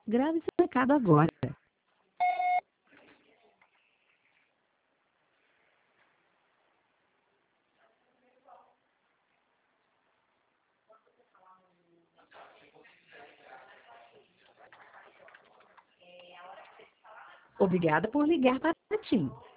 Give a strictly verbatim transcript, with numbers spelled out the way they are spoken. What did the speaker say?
Grave esse recado agora. Obrigada por ligar para a TIM.